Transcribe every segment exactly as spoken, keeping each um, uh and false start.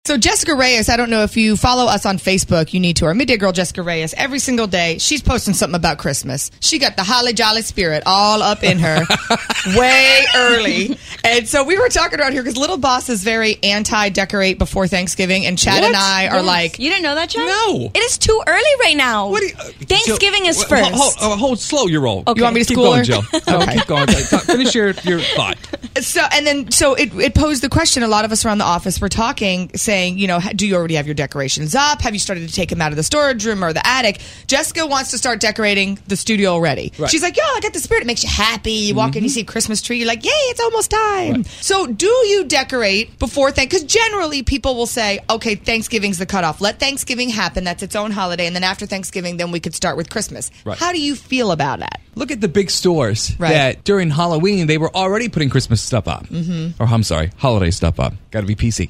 So Jessica Reyes, I don't know if you follow us on Facebook. You need to. Our midday girl, Jessica Reyes, every single day, she's posting something about Christmas. She got the holly jolly spirit all up in her way early. And so we were talking around here because Little Boss is very anti-decorate before Thanksgiving. And Chad What? and I are Yes. like... You didn't know that, Chad? No. It is too early right now. What do you, uh, Thanksgiving Jill, is wh- first. Hold, hold, hold slow your roll. Okay. You want me to Keep school going, her? Jill. No, Okay. keep going. Talk- Finish your, your thought. So and then so it, it posed the question. A lot of us around the office were talking, saying, you know, do you already have your decorations up? Have you started to take them out of the storage room or the attic? Jessica wants to start decorating the studio already. Right. She's like, yo, I got the spirit. It makes you happy. You walk in, you see a Christmas tree. You're like, yay, it's almost time. Right. So do you decorate before Thanksgiving? Because generally people will say, okay, Thanksgiving's the cutoff. Let Thanksgiving happen. That's its own holiday. And then after Thanksgiving, then we could start with Christmas. Right. How do you feel about that? Look at the big stores Right. that during Halloween they were already putting Christmas stuff up. Mm-hmm. Or I'm sorry, holiday stuff up. Got to be P C.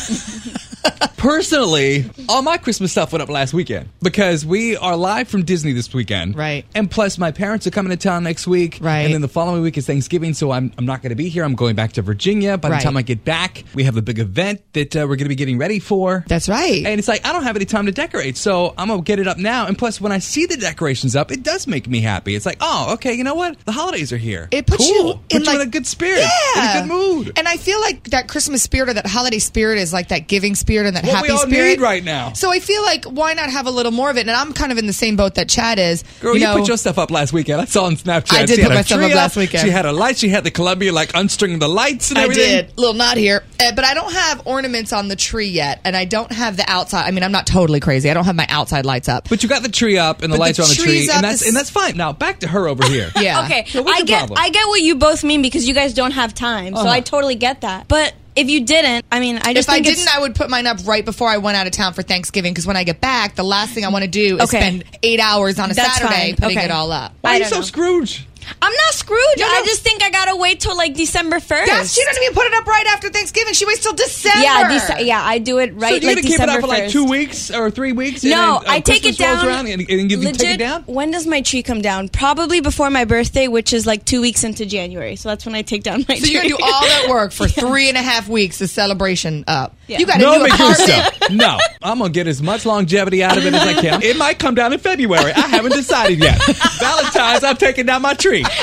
Personally, all my Christmas stuff went up last weekend because we are live from Disney this weekend. Right. And plus, my parents are coming to town next week. Right. And then the following week is Thanksgiving, so I'm, I'm not going to be here. I'm going back to Virginia. By the Right. time I get back, we have a big event that uh, we're going to be getting ready for. That's right. And it's like, I don't have any time to decorate, so I'm going to get it up now. And plus, when I see the decorations up, it does make me happy. It's like, oh, okay, you know what? The holidays are here. It puts cool. you Puts in, you like- in a good spirit. Yeah. In a good mood. And I feel like that Christmas spirit or that holiday spirit is like that giving spirit and that What happy we all spirit. need right now. So I feel like why not have a little more of it? And I'm kind of in the same boat that Chad is. Girl, you, you, know, put your stuff up last weekend. I saw on Snapchat. I did She put had my a stuff tree up last weekend. She had a light. She had the Columbia, like, unstringing the lights and I everything. did. Little knot here. Uh, but I don't have ornaments on the tree yet. And I don't have the outside. I mean, I'm not totally crazy. I don't have my outside lights up. But you got the tree up and the But lights the are on the tree's tree, up, and that's this- and that's fine. Now back to her over here. Yeah. Okay, So what's I the get problem? I get what you both mean because you guys don't have time. So Uh-huh. I totally get that. But if you didn't, I mean, I just If I think it's- didn't, I would put mine up right before I went out of town for Thanksgiving because when I get back, the last thing I want to do is Okay. spend eight hours on a That's Saturday fine. putting Okay. it all up. Why I are you don't so know. Scrooge? I'm not Scrooge. No, no. I just think I gotta wait till like December first. Yes, she doesn't even put it up right after Thanksgiving. She waits till December. Yeah, Dece- yeah, I do it right so you like gonna keep December it up for like first. two weeks or three weeks? and No, then, uh, I take Christmas it rolls down. around and, and you Legit, take it down. when does my tree come down? Probably before my birthday, which is like two weeks into January. So that's when I take down my So tree. you're gonna do all that work for three and a half weeks, the celebration up. Yeah. You got a No, new make apartment. yourself. No, I'm gonna get as much longevity out of it as I can. It might come down in February. I haven't decided yet. Valentine's, I'm taking down my tree.